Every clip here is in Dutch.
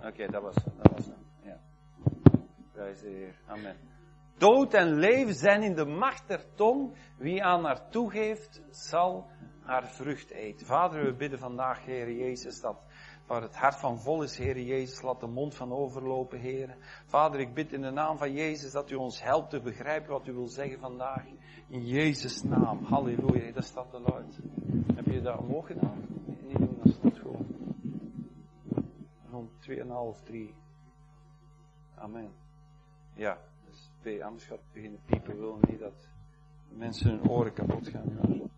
Oké, dat was hem. Ja. Prijs de Heer. Amen. Dood en leven zijn in de macht der tong. Wie aan haar toegeeft, zal haar vrucht eten. Vader, we bidden vandaag, Heer Jezus, dat waar het hart van vol is, Heer Jezus, laat de mond van overlopen, Heer. Vader, ik bid in de naam van Jezus dat u ons helpt te begrijpen wat u wil zeggen vandaag. In Jezus' naam. Halleluja. Dat staat te luid. Heb je dat omhoog gedaan? Nee, niet doen, dat staat gewoon. Rond 2,5, 3. Amen. Ja, dus 2, anders gaat het beginnen piepen. We willen niet dat mensen hun oren kapot gaan.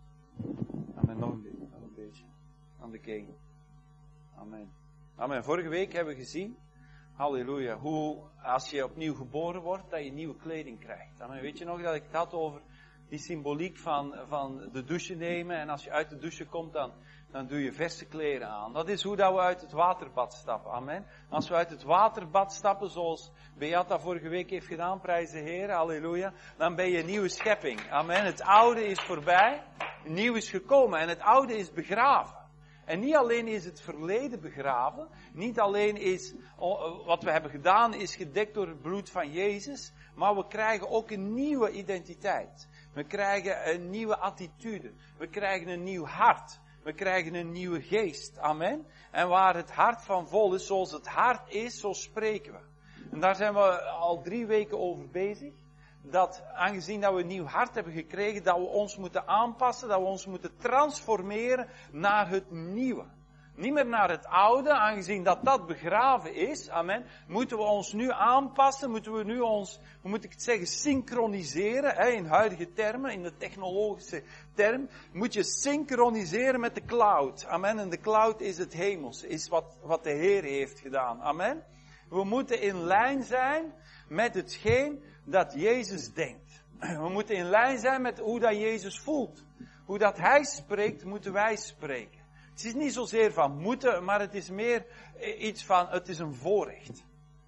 Amen, nog een beetje. Aan de king. Amen. Amen. Vorige week hebben we gezien, halleluja, hoe als je opnieuw geboren wordt, dat je nieuwe kleding krijgt. Amen. Weet je nog dat ik het had over die symboliek van de douche nemen en als je uit de douche komt, dan doe je verse kleren aan. Dat is hoe dat we uit het waterbad stappen. Amen. Als we uit het waterbad stappen, zoals Beata vorige week heeft gedaan, prijs de Heer, halleluja, dan ben je een nieuwe schepping. Amen. Het oude is voorbij, nieuw is gekomen en het oude is begraven. En niet alleen is het verleden begraven, niet alleen is wat we hebben gedaan is gedekt door het bloed van Jezus, maar we krijgen ook een nieuwe identiteit. We krijgen een nieuwe attitude. We krijgen een nieuw hart. We krijgen een nieuwe geest. Amen. En waar het hart van vol is, zoals het hart is, zo spreken we. En daar zijn we al 3 weken over bezig. Dat aangezien dat we een nieuw hart hebben gekregen, dat we ons moeten aanpassen, dat we ons moeten transformeren naar het nieuwe. Niet meer naar het oude, aangezien dat begraven is, amen, moeten we ons nu aanpassen, moeten we nu ons, hoe moet ik het zeggen, synchroniseren, in huidige termen, in de technologische term, moet je synchroniseren met de cloud, amen, en de cloud is het hemels, is wat de Heer heeft gedaan, amen. We moeten in lijn zijn met hetgeen dat Jezus denkt. We moeten in lijn zijn met hoe dat Jezus voelt. Hoe dat Hij spreekt, moeten wij spreken. Het is niet zozeer van moeten, maar het is meer iets van, het is een voorrecht.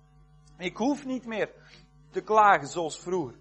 Ik hoef niet meer te klagen zoals vroeger.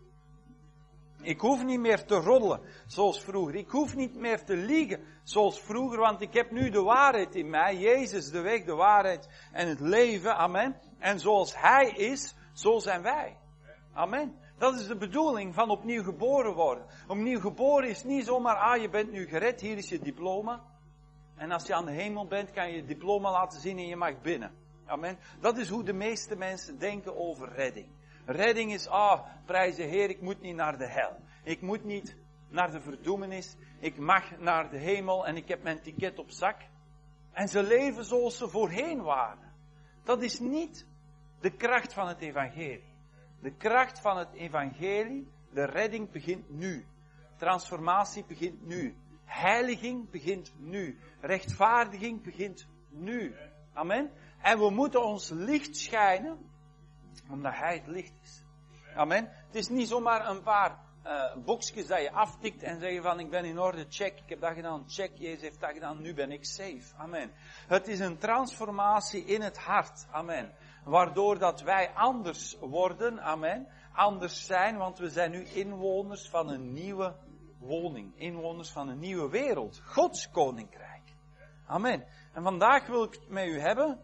Ik hoef niet meer te roddelen zoals vroeger. Ik hoef niet meer te liegen zoals vroeger, want ik heb nu de waarheid in mij. Jezus, de weg, de waarheid en het leven. Amen. En zoals Hij is, zo zijn wij. Amen. Dat is de bedoeling van opnieuw geboren worden. Opnieuw geboren is niet zomaar, je bent nu gered, hier is je diploma. En als je aan de hemel bent, kan je je diploma laten zien en je mag binnen. Amen. Dat is hoe de meeste mensen denken over redding. Redding is, prijs de Heer, ik moet niet naar de hel. Ik moet niet naar de verdoemenis. Ik mag naar de hemel en ik heb mijn ticket op zak. En ze leven zoals ze voorheen waren. Dat is niet de kracht van het evangelie. De kracht van het evangelie, de redding begint nu. Transformatie begint nu. Heiliging begint nu. Rechtvaardiging begint nu. Amen. En we moeten ons licht schijnen, omdat Hij het licht is. Amen. Het is niet zomaar een paar boekjes dat je aftikt en zeggen van ik ben in orde, check, ik heb dat gedaan, check, Jezus heeft dat gedaan, nu ben ik safe. Amen. Het is een transformatie in het hart. Amen. Waardoor dat wij anders worden, amen, anders zijn, want we zijn nu inwoners van een nieuwe woning, inwoners van een nieuwe wereld, Gods koninkrijk. Amen. En vandaag wil ik het met u hebben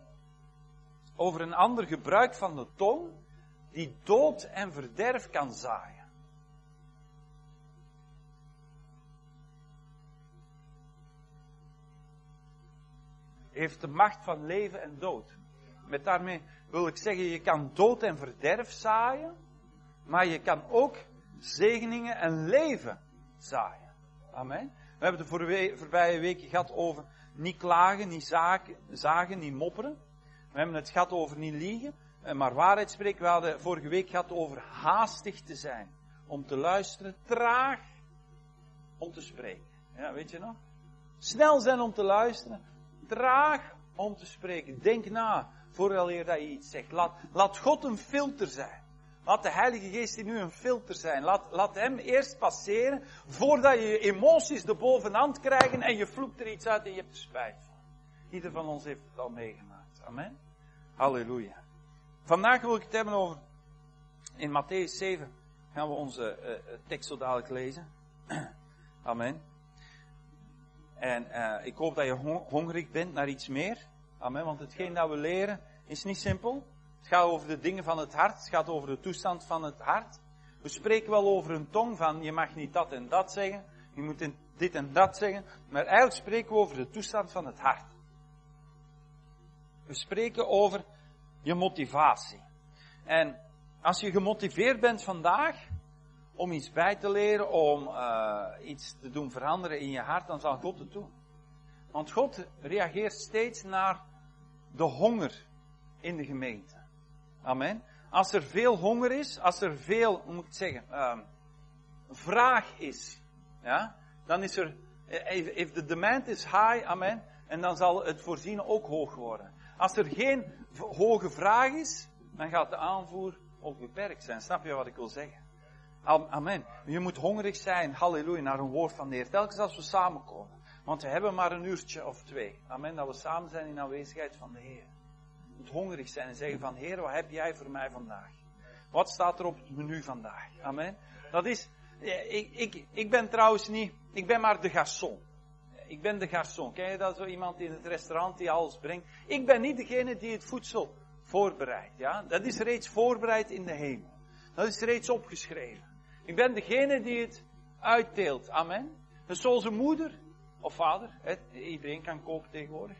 over een ander gebruik van de tong, die dood en verderf kan zaaien. Heeft de macht van leven en dood. Met daarmee wil ik zeggen, je kan dood en verderf zaaien, maar je kan ook zegeningen en leven zaaien. Amen. We hebben de voorbije weken gehad over niet klagen, niet zagen, niet mopperen. We hebben het gehad over niet liegen, maar waarheid spreken. We hadden vorige week gehad over haastig te zijn. Om te luisteren, traag om te spreken. Ja, weet je nog? Snel zijn om te luisteren, traag om te spreken. Denk na, vooraleer dat je iets zegt. Laat God een filter zijn. Laat de Heilige Geest in u een filter zijn. Laat hem eerst passeren, voordat je emoties de bovenhand krijgen en je vloekt er iets uit en je hebt er spijt van. Ieder van ons heeft het al meegemaakt. Amen. Halleluja. Vandaag wil ik het hebben over, in Mattheüs 7 gaan we onze tekst zo dadelijk lezen. Amen. En ik hoop dat je hongerig bent naar iets meer. Amen. Want hetgeen dat we leren Is niet simpel. Het gaat over de dingen van het hart. Het gaat over de toestand van het hart. We spreken wel over een tong van je mag niet dat en dat zeggen. Je moet dit en dat zeggen. Maar eigenlijk spreken we over de toestand van het hart. We spreken over je motivatie. En als je gemotiveerd bent vandaag om iets bij te leren, om iets te doen veranderen in je hart, dan zal God het doen. Want God reageert steeds naar de honger in de gemeente. Amen. Als er veel honger is, als er veel, hoe moet ik het zeggen, vraag is, ja, dan is er, if the demand is high, amen, en dan zal het voorzien ook hoog worden. Als er geen hoge vraag is, dan gaat de aanvoer ook beperkt zijn. Snap je wat ik wil zeggen? Amen. Je moet hongerig zijn, halleluja, naar een woord van de Heer. Telkens als we samenkomen. Want we hebben maar een uurtje of 2. Amen, dat we samen zijn in aanwezigheid van de Heer. Je moet hongerig zijn en zeggen van, Heer, wat heb jij voor mij vandaag? Wat staat er op het menu vandaag? Amen. Dat is, ik ben trouwens niet, ik ben maar de garçon. Ik ben de garçon. Ken je dat, zo iemand in het restaurant die alles brengt? Ik ben niet degene die het voedsel voorbereidt. Ja? Dat is reeds voorbereid in de hemel. Dat is reeds opgeschreven. Ik ben degene die het uitdeelt. Amen. Dus zoals een moeder of vader, iedereen kan koken tegenwoordig,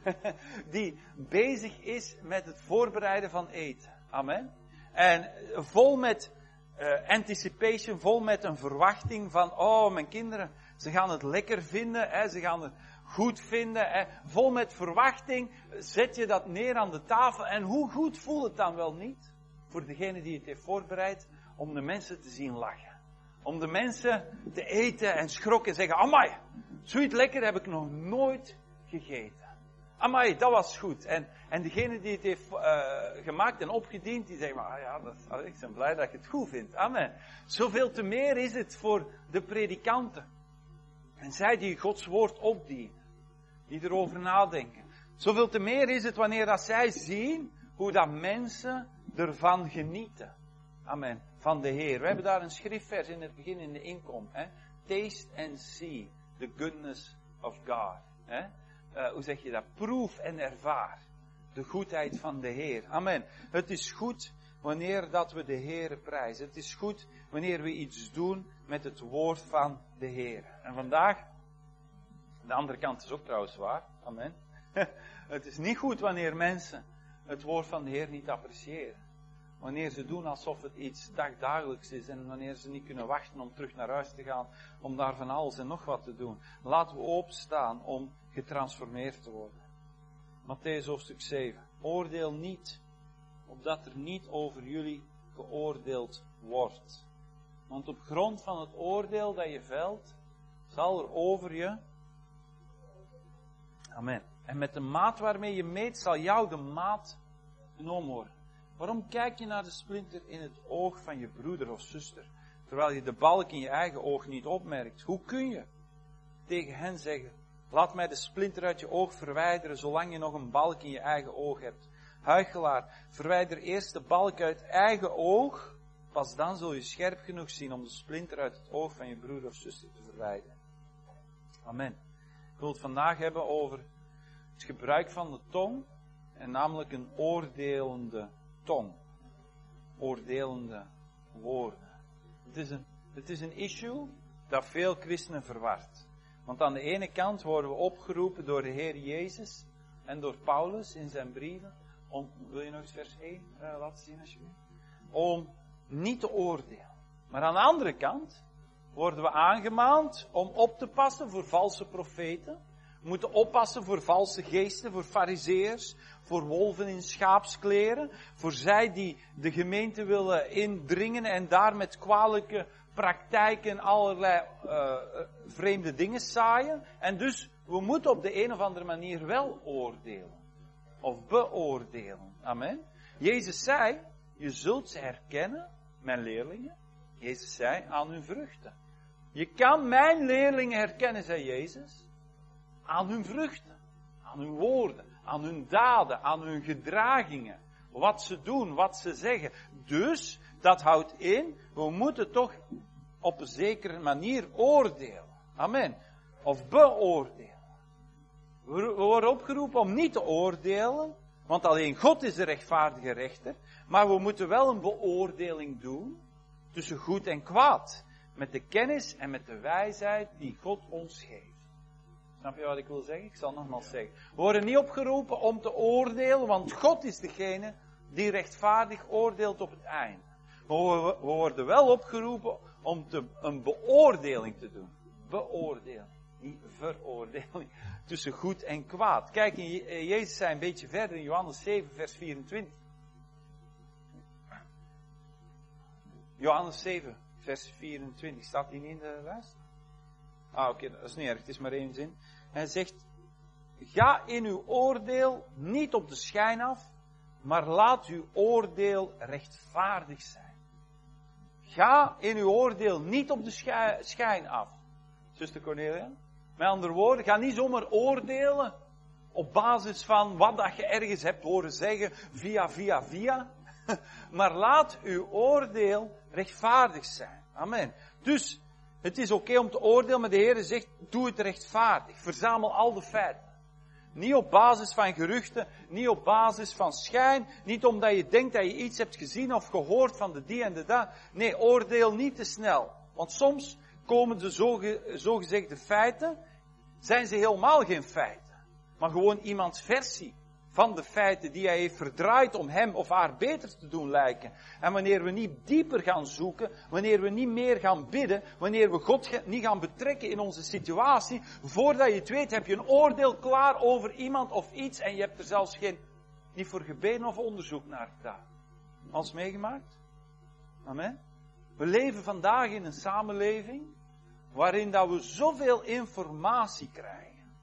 die bezig is met het voorbereiden van eten. Amen. En vol met anticipation, vol met een verwachting van, oh, mijn kinderen, ze gaan het lekker vinden, ze gaan het goed vinden. Vol met verwachting zet je dat neer aan de tafel. En hoe goed voelt het dan wel niet, voor degene die het heeft voorbereid, om de mensen te zien lachen. Om de mensen te eten en schrokken en zeggen, amai, zoiets lekker heb ik nog nooit gegeten. Amai, dat was goed. En degene die het heeft gemaakt en opgediend, die zegt, maar ja, ik ben blij dat je het goed vindt. Amen. Zoveel te meer is het voor de predikanten. En zij die Gods woord opdienen. Die erover nadenken. Zoveel te meer is het wanneer dat zij zien hoe dat mensen ervan genieten. Amen. Van de Heer. We hebben daar een schriftvers in het begin in de inkom. Taste and see the goodness of God. Hoe zeg je dat? Proef en ervaar de goedheid van de Heer. Amen. Het is goed wanneer dat we de Heer prijzen. Het is goed wanneer we iets doen met het woord van de Heer. En vandaag, de andere kant is ook trouwens waar. Amen. Het is niet goed wanneer mensen het woord van de Heer niet appreciëren. Wanneer ze doen alsof het iets dagdagelijks is en wanneer ze niet kunnen wachten om terug naar huis te gaan, om daar van alles en nog wat te doen. Laten we openstaan om getransformeerd te worden. Mattheüs hoofdstuk 7. Oordeel niet, opdat er niet over jullie geoordeeld wordt. Want op grond van het oordeel dat je velt, zal er over je... Amen. En met de maat waarmee je meet, zal jou de maat genomen worden. Waarom kijk je naar de splinter in het oog van je broeder of zuster, terwijl je de balk in je eigen oog niet opmerkt? Hoe kun je tegen hen zeggen, laat mij de splinter uit je oog verwijderen, zolang je nog een balk in je eigen oog hebt? Huichelaar, verwijder eerst de balk uit eigen oog, pas dan zul je scherp genoeg zien om de splinter uit het oog van je broeder of zuster te verwijderen. Amen. Ik wil het vandaag hebben over het gebruik van de tong, en namelijk een oordelende tong. Oordelende woorden. Het is een issue dat veel christenen verwart. Want aan de ene kant worden we opgeroepen door de Heer Jezus en door Paulus in zijn brieven. Wil je nog eens vers 1 laten zien alsjeblieft? Om niet te oordelen. Maar aan de andere kant worden we aangemaand om op te passen voor valse profeten. We moeten oppassen voor valse geesten, voor farizeërs, voor wolven in schaapskleren, voor zij die de gemeente willen indringen en daar met kwalijke praktijken allerlei vreemde dingen zaaien. En dus, we moeten op de een of andere manier wel oordelen. Of beoordelen. Amen. Jezus zei, je zult ze herkennen, mijn leerlingen. Jezus zei, aan hun vruchten. Je kan mijn leerlingen herkennen, zei Jezus, aan hun vruchten, aan hun woorden, aan hun daden, aan hun gedragingen. Wat ze doen, wat ze zeggen. Dus, dat houdt in, we moeten toch op een zekere manier oordelen. Amen. Of beoordelen. We worden opgeroepen om niet te oordelen, Want alleen God is de rechtvaardige rechter. Maar we moeten wel een beoordeling doen tussen goed en kwaad. Met de kennis en met de wijsheid die God ons geeft. Snap je wat ik wil zeggen? Ik zal nogmaals zeggen. We worden niet opgeroepen om te oordelen, want God is degene die rechtvaardig oordeelt op het einde. We worden wel opgeroepen om een beoordeling te doen. Beoordeling, niet veroordeling. Tussen goed en kwaad. Kijk, Jezus zei een beetje verder in Johannes 7, vers 24. Johannes 7, vers 24. Staat die niet in de lijst? Oké, dat is niet erg. Het is maar één zin. Hij zegt, ga in uw oordeel niet op de schijn af, maar laat uw oordeel rechtvaardig zijn. Ga in uw oordeel niet op de schijn af. Zuster Cornelia? Met andere woorden, ga niet zomaar oordelen op basis van wat dat je ergens hebt horen zeggen via. Maar laat uw oordeel rechtvaardig zijn. Amen. Dus, het is oké om te oordelen, maar de Heer zegt, doe het rechtvaardig. Verzamel al de feiten. Niet op basis van geruchten, niet op basis van schijn, niet omdat je denkt dat je iets hebt gezien of gehoord van de die en de dat. Nee, oordeel niet te snel. Want soms komen de zogezegde feiten, zijn ze helemaal geen feiten. Maar gewoon iemands versie van de feiten die hij heeft verdraaid om hem of haar beter te doen lijken. En wanneer we niet dieper gaan zoeken, wanneer we niet meer gaan bidden, wanneer we God niet gaan betrekken in onze situatie, voordat je het weet heb je een oordeel klaar over iemand of iets en je hebt er zelfs niet voor gebeden of onderzoek naar gedaan. Alles meegemaakt? Amen. We leven vandaag in een samenleving waarin dat we zoveel informatie krijgen.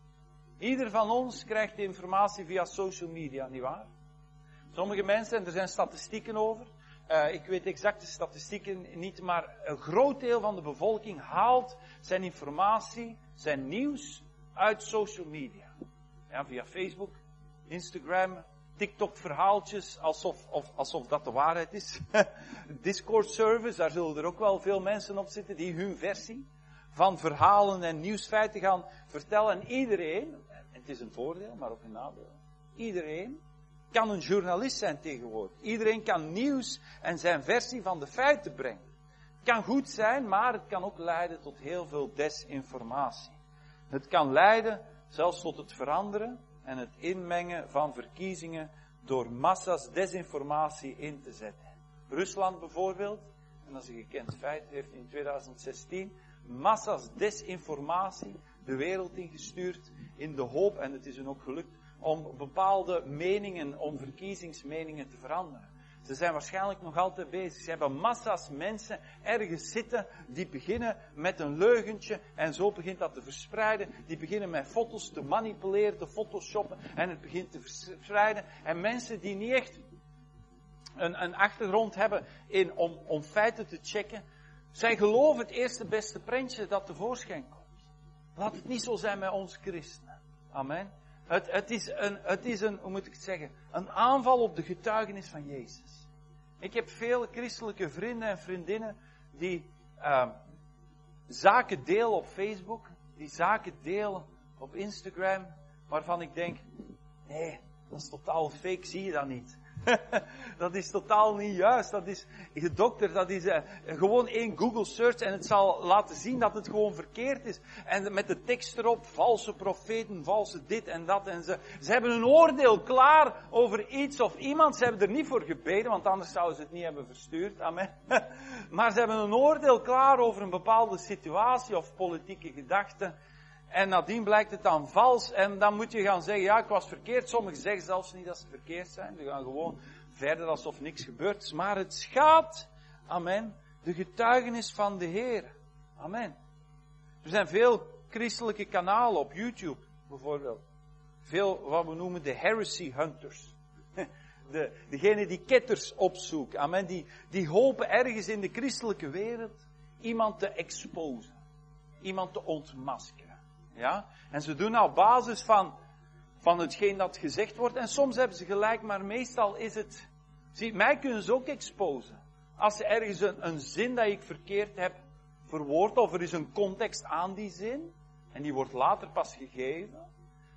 Ieder van ons krijgt informatie via social media, nietwaar? Sommige mensen, en er zijn statistieken over, ik weet exact de statistieken niet, maar een groot deel van de bevolking haalt zijn informatie, zijn nieuws uit social media. Ja, via Facebook, Instagram, TikTok-verhaaltjes, alsof dat de waarheid is. Discord-service, daar zullen er ook wel veel mensen op zitten die hun versie van verhalen en nieuwsfeiten gaan vertellen. En iedereen, en het is een voordeel, maar ook een nadeel, iedereen kan een journalist zijn tegenwoordig. Iedereen kan nieuws en zijn versie van de feiten brengen. Het kan goed zijn, maar het kan ook leiden tot heel veel desinformatie. Het kan leiden zelfs tot het veranderen en het inmengen van verkiezingen door massa's desinformatie in te zetten. Rusland bijvoorbeeld, en dat is een gekend feit, heeft in 2016 massa's desinformatie de wereld ingestuurd in de hoop, en het is hun ook gelukt, om bepaalde meningen, om verkiezingsmeningen te veranderen. Ze zijn waarschijnlijk nog altijd bezig. Ze hebben massa's mensen ergens zitten die beginnen met een leugentje en zo begint dat te verspreiden. Die beginnen met foto's te manipuleren, te photoshoppen en het begint te verspreiden. En mensen die niet echt een achtergrond hebben om feiten te checken, zij geloven het eerste beste prentje dat tevoorschijn komt. Laat het niet zo zijn met ons christenen. Amen. Het is een, hoe moet ik het zeggen, een aanval op de getuigenis van Jezus. Ik heb veel christelijke vrienden en vriendinnen die zaken delen op Facebook, die zaken delen op Instagram, waarvan ik denk, nee, dat is totaal fake, zie je dat niet? Dat is totaal niet juist. Dat is gedokterd. Dat is gewoon één Google search en het zal laten zien dat het gewoon verkeerd is. En met de tekst erop, valse profeten, valse dit en dat. En ze hebben een oordeel klaar over iets of iemand. Ze hebben er niet voor gebeden, want anders zouden ze het niet hebben verstuurd. Amen. Maar ze hebben een oordeel klaar over een bepaalde situatie of politieke gedachte. En nadien blijkt het dan vals. En dan moet je gaan zeggen, ja, ik was verkeerd. Sommigen zeggen zelfs niet dat ze verkeerd zijn. Ze gaan gewoon verder alsof niks gebeurd is. Maar het schaadt, amen, de getuigenis van de Heer. Amen. Er zijn veel christelijke kanalen op YouTube, bijvoorbeeld. Veel wat we noemen de heresy hunters. Degene die ketters opzoeken. Amen. Die hopen ergens in de christelijke wereld iemand te exposen. Iemand te ontmaskeren. Ja? En ze doen op basis van hetgeen dat gezegd wordt. En soms hebben ze gelijk, maar meestal is het... Zie, mij kunnen ze ook exposen. Als er ergens een zin dat ik verkeerd heb verwoord, of er is een context aan die zin, en die wordt later pas gegeven,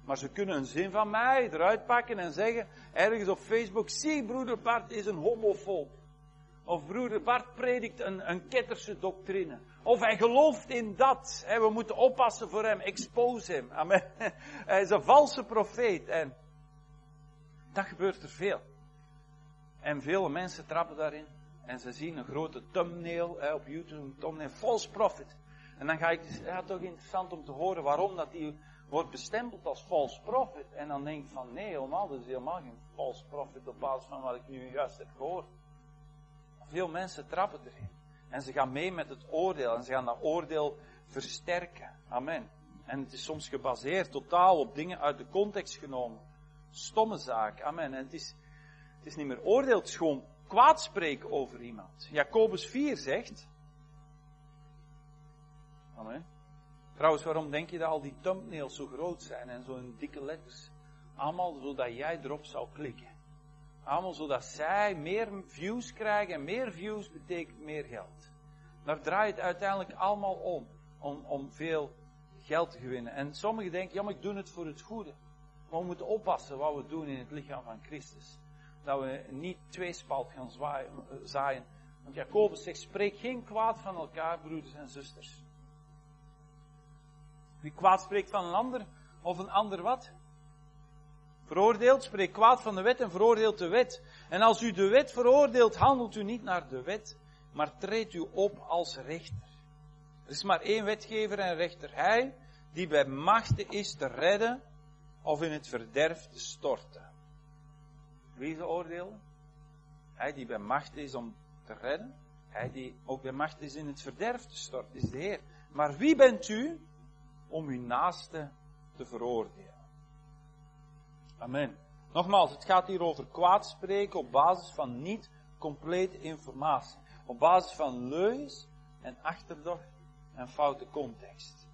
Maar ze kunnen een zin van mij eruit pakken en zeggen, ergens op Facebook, zie, broeder Bart is een homofoob. Of broeder Bart predikt een ketterse doctrine. Of hij gelooft in dat. We moeten oppassen voor hem, expose hem. Amen. Hij is een valse profeet. En dat gebeurt er veel. En vele mensen trappen daarin. En ze zien een grote thumbnail op YouTube, een thumbnail, false prophet. En dan toch interessant om te horen waarom dat die wordt bestempeld als false prophet. En dan denk ik van nee, helemaal, dat is helemaal geen false prophet op basis van wat ik nu juist heb gehoord. Veel mensen trappen erin. En ze gaan mee met het oordeel. En ze gaan dat oordeel versterken. Amen. En het is soms gebaseerd totaal op dingen uit de context genomen. Stomme zaak. Amen. En het is niet meer oordeel, het is gewoon kwaadspreken over iemand. Jacobus 4 zegt. Amen. Trouwens, waarom denk je dat al die thumbnails zo groot zijn en zo in dikke letters? Allemaal zodat jij erop zou klikken. Allemaal zodat zij meer views krijgen. En meer views betekent meer geld. Daar draait het uiteindelijk allemaal om veel geld te gewinnen. En sommigen denken, ja, maar ik doe het voor het goede. Maar we moeten oppassen wat we doen in het lichaam van Christus. Dat we niet tweespalt gaan zaaien. Want Jacobus zegt, spreek geen kwaad van elkaar, broeders en zusters. Wie kwaad spreekt van een ander, of een ander wat? Veroordeelt, spreekt kwaad van de wet en veroordeelt de wet. En als u de wet veroordeelt, handelt u niet naar de wet, maar treedt u op als rechter. Er is maar één wetgever en rechter. Hij die bij machte is te redden of in het verderf te storten. Wie is de oordeler? Hij die bij machte is om te redden. Hij die ook bij machte is in het verderf te storten, is de Heer. Maar wie bent u om uw naaste te veroordelen? Amen. Nogmaals, het gaat hier over kwaad spreken op basis van niet complete informatie. Op basis van leugens en achterdocht en foute context.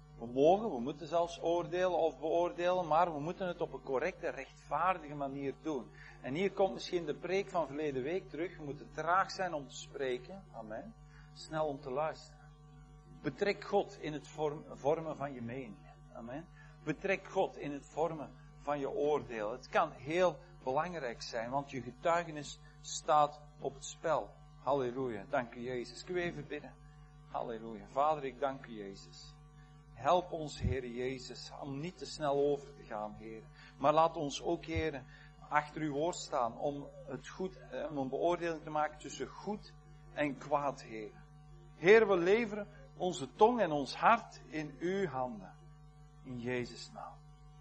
We moeten zelfs oordelen of beoordelen, maar we moeten het op een correcte, rechtvaardige manier doen. En hier komt misschien de preek van verleden week terug. We moeten traag zijn om te spreken. Amen. Snel om te luisteren. Betrek God in het vormen van je meningen. Amen. Betrek God in het vormen van je oordeel. Het kan heel belangrijk zijn, want je getuigenis staat op het spel. Halleluja. Dank u, Jezus. Kun je even bidden? Halleluja. Vader, ik dank u, Jezus. Help ons, Heer Jezus, om niet te snel over te gaan, Heer. Maar laat ons ook, Heer, achter uw woord staan om om een beoordeling te maken tussen goed en kwaad, Heer. Heer, we leveren onze tong en ons hart in uw handen. In Jezus' naam.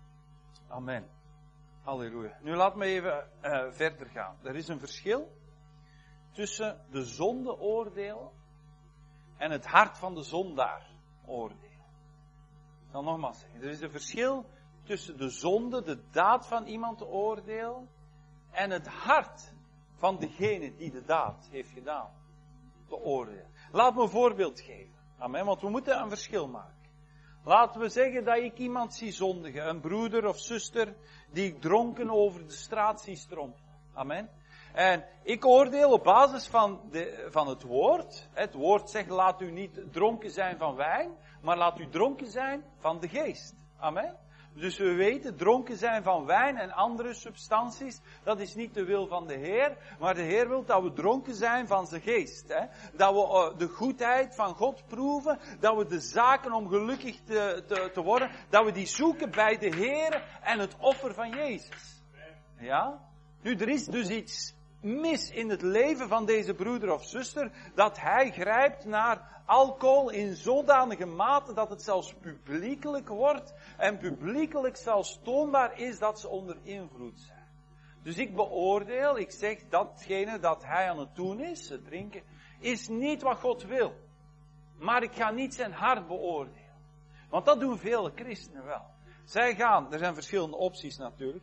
Amen. Halleluja. Nu laat me even verder gaan. Er is een verschil tussen de zonde oordelen en het hart van de zondaar oordelen. Ik zal nogmaals zeggen. Er is een verschil tussen de zonde, de daad van iemand te oordelen, en het hart van degene die de daad heeft gedaan te oordelen. Laat me een voorbeeld geven. Amen, want we moeten een verschil maken. Laten we zeggen dat ik iemand zie zondigen. Een broeder of zuster die ik dronken over de straat zie strompelen. Amen. En ik oordeel op basis van het woord. Het woord zegt, laat u niet dronken zijn van wijn, maar laat u dronken zijn van de geest. Amen. Dus we weten, dronken zijn van wijn en andere substanties, dat is niet de wil van de Heer, maar de Heer wil dat we dronken zijn van zijn geest. Hè? Dat we de goedheid van God proeven, dat we de zaken om gelukkig te worden, dat we die zoeken bij de Heer en het offer van Jezus. Ja? Nu, er is dus iets mis in het leven van deze broeder of zuster, dat hij grijpt naar alcohol in zodanige mate dat het zelfs publiekelijk wordt en publiekelijk zelfs toonbaar is dat ze onder invloed zijn. Dus ik beoordeel, ik zeg datgene dat hij aan het doen is, het drinken, is niet wat God wil. Maar ik ga niet zijn hart beoordelen. Want dat doen vele christenen wel. Zij gaan, er zijn verschillende opties natuurlijk.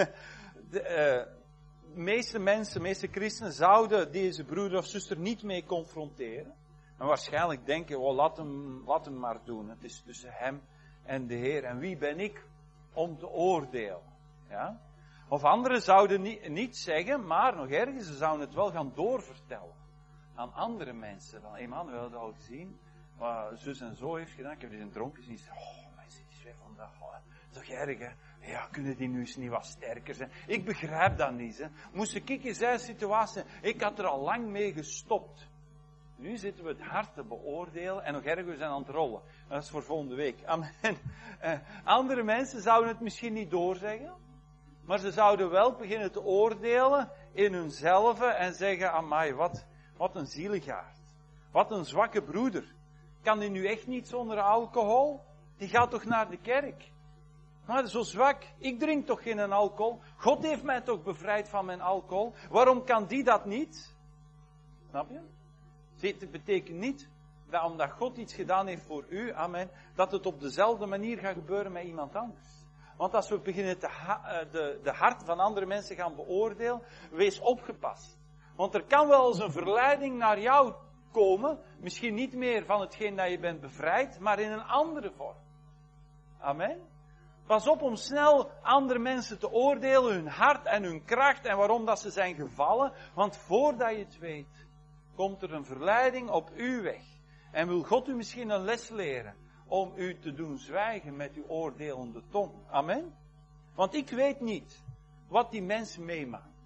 De meeste christenen zouden deze broeder of zuster niet mee confronteren. En waarschijnlijk denken, oh, laat hem maar doen. Het is tussen hem en de Heer. En wie ben ik om te oordelen? Ja? Of anderen zouden niet zeggen, maar nog ergens, ze zouden het wel gaan doorvertellen. Aan andere mensen. Van Emmanuel had al gezien, wat zus en zo heeft gedaan. Ik heb die een dronken zien. Oh, mensen, die is weer vandaag. Oh, dat is toch erg, hè? Ja, kunnen die nu eens niet wat sterker zijn? Ik begrijp dat niet. Hè. Moest ik in zijn situatie, ik had er al lang mee gestopt. Nu zitten we het hart te beoordelen en nog erger, we zijn aan het rollen. Dat is voor volgende week. Amen. Andere mensen zouden het misschien niet doorzeggen, maar ze zouden wel beginnen te oordelen in hunzelf en zeggen, amai, wat een zieligaard. Wat een zwakke broeder. Kan die nu echt niet zonder alcohol? Die gaat toch naar de kerk? Maar zo zwak, ik drink toch geen alcohol? God heeft mij toch bevrijd van mijn alcohol? Waarom kan die dat niet? Snap je? Het betekent niet dat omdat God iets gedaan heeft voor u, amen, dat het op dezelfde manier gaat gebeuren met iemand anders. Want als we beginnen de hart van andere mensen gaan beoordelen, wees opgepast. Want er kan wel eens een verleiding naar jou komen, misschien niet meer van hetgeen dat je bent bevrijd, maar in een andere vorm. Amen. Pas op om snel andere mensen te oordelen, hun hart en hun kracht en waarom dat ze zijn gevallen. Want voordat je het weet, komt er een verleiding op uw weg. En wil God u misschien een les leren om u te doen zwijgen met uw oordelende tong. Amen. Want ik weet niet wat die mens meemaakt.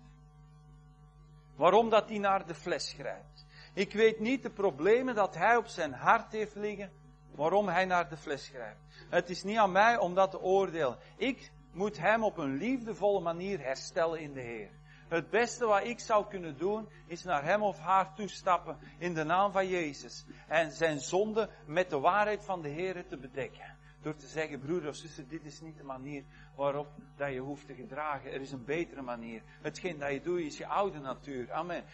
Waarom dat hij naar de fles grijpt. Ik weet niet de problemen dat hij op zijn hart heeft liggen. Waarom hij naar de fles grijpt. Het is niet aan mij om dat te oordelen. Ik moet hem op een liefdevolle manier herstellen in de Heer. Het beste wat ik zou kunnen doen, is naar hem of haar toestappen in de naam van Jezus. En zijn zonde met de waarheid van de Heer te bedekken. Door te zeggen, broeder of zuster, dit is niet de manier waarop dat je hoeft te gedragen. Er is een betere manier. Hetgeen dat je doet is je oude natuur. Amen.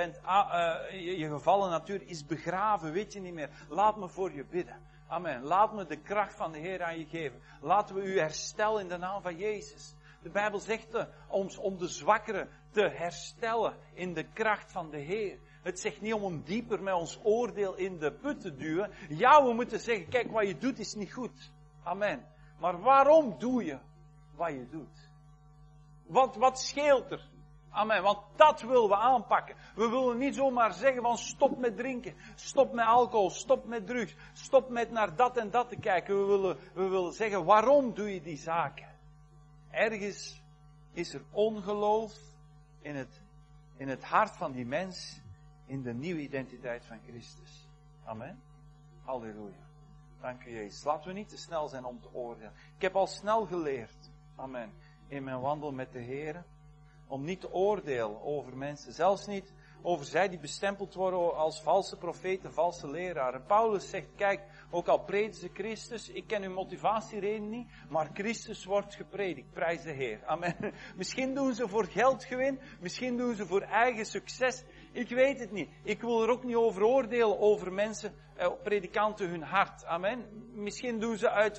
Je gevallen natuur is begraven, weet je niet meer. Laat me voor je bidden. Amen. Laat me de kracht van de Heer aan je geven. Laten we u herstellen in de naam van Jezus. De Bijbel zegt ons om de zwakkeren te herstellen in de kracht van de Heer. Het zegt niet om hem dieper met ons oordeel in de put te duwen. Ja, we moeten zeggen, kijk, wat je doet is niet goed. Amen. Maar waarom doe je wat je doet? Wat scheelt er? Amen. Want dat willen we aanpakken. We willen niet zomaar zeggen van stop met drinken. Stop met alcohol. Stop met drugs. Stop met naar dat en dat te kijken. We willen zeggen, waarom doe je die zaken? Ergens is er ongeloof in het hart van die mens, in de nieuwe identiteit van Christus. Amen. Halleluja. Dank u Jezus. Laten we niet te snel zijn om te oordelen. Ik heb al snel geleerd, amen, in mijn wandel met de Heer, om niet te oordelen over mensen. Zelfs niet over zij die bestempeld worden als valse profeten, valse leraren. Paulus zegt, kijk, ook al prediken ze Christus, ik ken uw motivatiereden niet, maar Christus wordt gepredikt. Prijs de Heer. Amen. Misschien doen ze voor geldgewin, misschien doen ze voor eigen succes. Ik weet het niet. Ik wil er ook niet over oordelen over mensen, predikanten hun hart. Amen. Misschien doen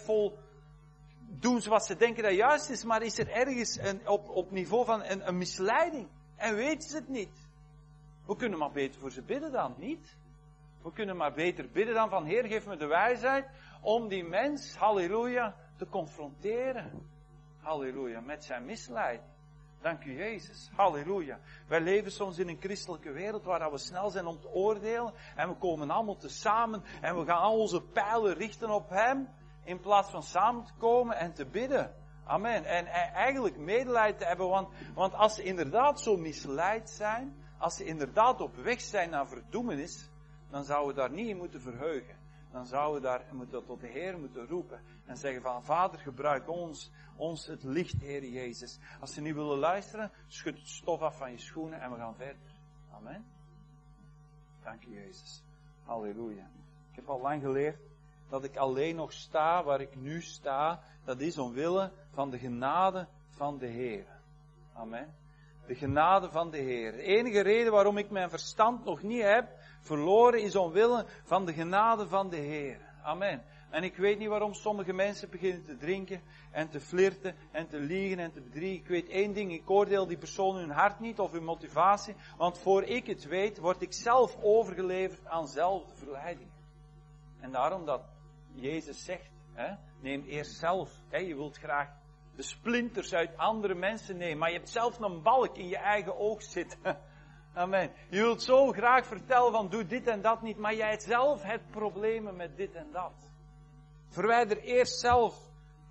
ze wat ze denken dat juist is, maar is er ergens op niveau van een misleiding. En weten ze het niet. We kunnen maar beter voor ze bidden dan, niet? We kunnen maar beter bidden dan van, Heer, geef me de wijsheid om die mens, halleluja, te confronteren. Halleluja, met zijn misleiding. Dank u Jezus, halleluja. Wij leven soms in een christelijke wereld waar we snel zijn om te oordelen. En we komen allemaal tezamen en we gaan al onze pijlen richten op Hem. In plaats van samen te komen en te bidden. Amen. En eigenlijk medelijden te hebben, want als ze inderdaad zo misleid zijn, als ze inderdaad op weg zijn naar verdoemenis, dan zouden we daar niet in moeten verheugen. Dan zouden we daar tot de Heer moeten roepen en zeggen van, Vader, gebruik ons het licht, Heer Jezus. Als ze niet willen luisteren, schud het stof af van je schoenen en we gaan verder. Amen. Dank je Jezus. Halleluja. Ik heb al lang geleerd dat ik alleen nog sta waar ik nu sta. Dat is omwille van de genade van de Heer. Amen. De genade van de Heer. De enige reden waarom ik mijn verstand nog niet heb verloren is omwille van de genade van de Heer. Amen. En ik weet niet waarom sommige mensen beginnen te drinken en te flirten en te liegen en te bedriegen. Ik weet één ding, ik oordeel die persoon hun hart niet of hun motivatie. Want voor ik het weet, word ik zelf overgeleverd aan zelfde verleidingen. En daarom dat Jezus zegt, neem eerst zelf. Je wilt graag de splinters uit andere mensen nemen, maar je hebt zelf een balk in je eigen oog zitten. Amen. Je wilt zo graag vertellen van doe dit en dat niet, maar jij zelf hebt problemen met dit en dat. Verwijder eerst zelf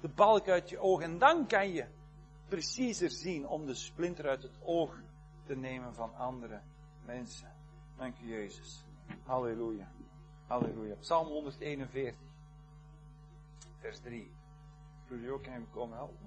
de balk uit je oog. En dan kan je preciezer zien om de splinter uit het oog te nemen van andere mensen. Dank u, Jezus. Halleluja. Halleluja. Psalm 141, vers 3. Jullie ook even komen helpen?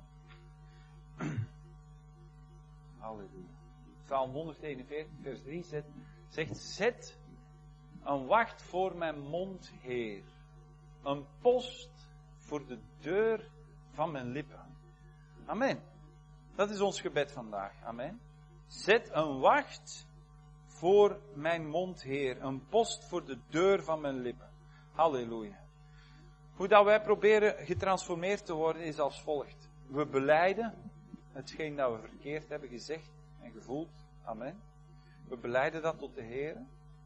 Halleluja. Psalm 141, vers 3 zegt, zet een wacht voor mijn mond, Heer. Een post voor de deur van mijn lippen. Amen. Dat is ons gebed vandaag. Amen. Zet een wacht voor mijn mond, Heer. Een post voor de deur van mijn lippen. Halleluja. Hoe dat wij proberen getransformeerd te worden is als volgt. We belijden hetgeen dat we verkeerd hebben gezegd en gevoeld. Amen. We belijden dat tot de Heer.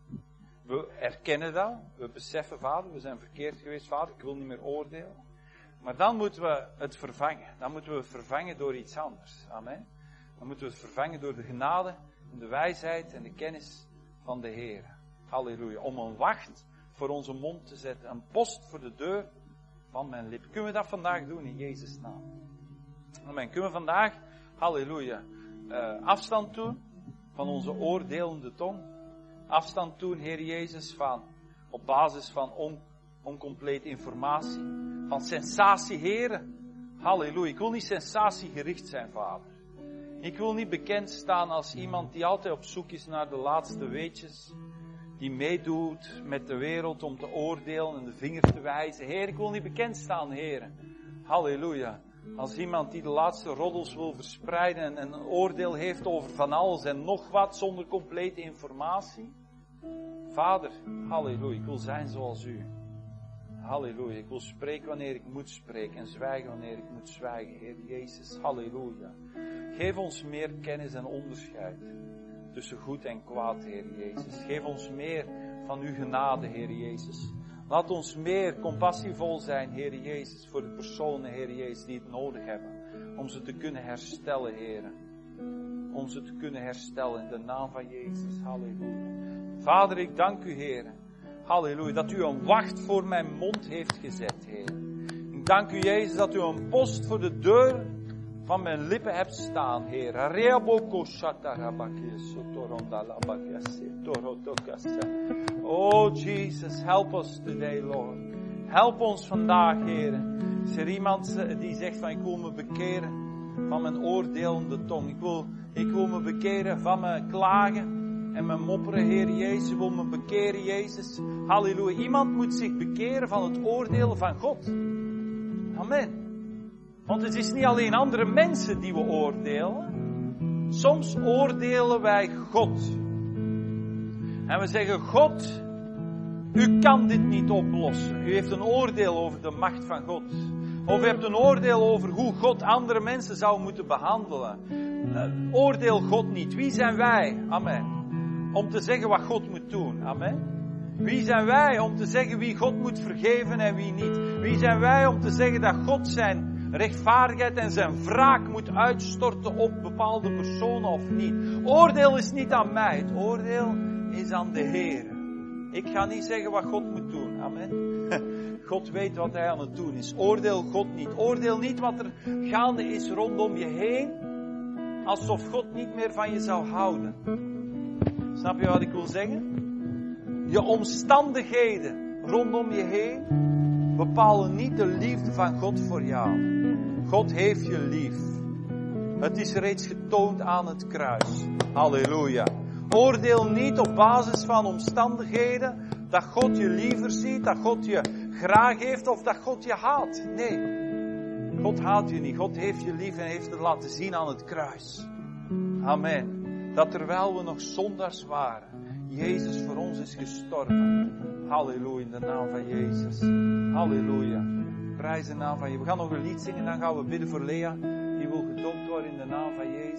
We erkennen dat. We beseffen, Vader, we zijn verkeerd geweest, Vader. Ik wil niet meer oordelen. Maar dan moeten we het vervangen. Dan moeten we het vervangen door iets anders. Amen. Dan moeten we het vervangen door de genade en de wijsheid en de kennis van de Heer. Halleluja. Om een wacht voor onze mond te zetten. Een post voor de deur van mijn lippen. Kunnen we dat vandaag doen in Jezus' naam? Amen. Kunnen we vandaag, halleluja, afstand doen van onze oordelende tong? Afstand doen, Heer Jezus, van op basis van oncomplete informatie. Van sensatie, Heer. Halleluja. Ik wil niet sensatiegericht zijn, Vader. Ik wil niet bekend staan als iemand die altijd op zoek is naar de laatste weetjes. Die meedoet met de wereld om te oordelen en de vinger te wijzen. Heer, ik wil niet bekend staan, Heer. Halleluja. Als iemand die de laatste roddels wil verspreiden en een oordeel heeft over van alles en nog wat zonder complete informatie. Vader, halleluja, ik wil zijn zoals u. Halleluja, ik wil spreken wanneer ik moet spreken en zwijgen wanneer ik moet zwijgen. Heer Jezus, halleluja. Geef ons meer kennis en onderscheid tussen goed en kwaad, Heer Jezus. Geef ons meer van uw genade, Heer Jezus. Laat ons meer compassievol zijn, Heer Jezus, voor de personen, Heer Jezus, die het nodig hebben. Om ze te kunnen herstellen, Heer. Om ze te kunnen herstellen in de naam van Jezus. Halleluja. Vader, ik dank u, Heer. Halleluja, dat u een wacht voor mijn mond heeft gezet, Heer. Ik dank u, Jezus, dat u een post voor de deur van mijn lippen hebt staan, Heer. Oh, Jesus, help us today, Lord. Help ons vandaag, Heer. Is er iemand die zegt van, ik wil me bekeren van mijn oordelende tong. Ik wil me bekeren van mijn klagen en mijn mopperen, Heer Jezus. Ik wil me bekeren, Jezus. Halleluja. Iemand moet zich bekeren van het oordelen van God. Amen. Want het is niet alleen andere mensen die we oordelen. Soms oordelen wij God. En we zeggen, God, u kan dit niet oplossen. U heeft een oordeel over de macht van God. Of u hebt een oordeel over hoe God andere mensen zou moeten behandelen. Oordeel God niet. Wie zijn wij? Amen. Om te zeggen wat God moet doen. Amen. Wie zijn wij om te zeggen wie God moet vergeven en wie niet? Wie zijn wij om te zeggen dat God zijn rechtvaardigheid en zijn wraak moet uitstorten op bepaalde personen of niet? Oordeel is niet aan mij. Het oordeel is aan de Heer. Ik ga niet zeggen wat God moet doen. Amen. God weet wat hij aan het doen is. Oordeel God niet. Oordeel niet wat er gaande is rondom je heen. Alsof God niet meer van je zou houden. Snap je wat ik wil zeggen? Je omstandigheden rondom je heen bepalen niet de liefde van God voor jou. God heeft je lief. Het is reeds getoond aan het kruis. Halleluja. Oordeel niet op basis van omstandigheden dat God je liever ziet, dat God je graag heeft of dat God je haat. Nee, God haat je niet. God heeft je lief en heeft het laten zien aan het kruis. Amen. Dat terwijl we nog zondaars waren, Jezus voor ons is gestorven. Halleluja, in de naam van Jezus. Halleluja. Prijs de naam van je. We gaan nog een lied zingen, dan gaan we bidden voor Lea. Die wil gedoopt worden in de naam van Jezus.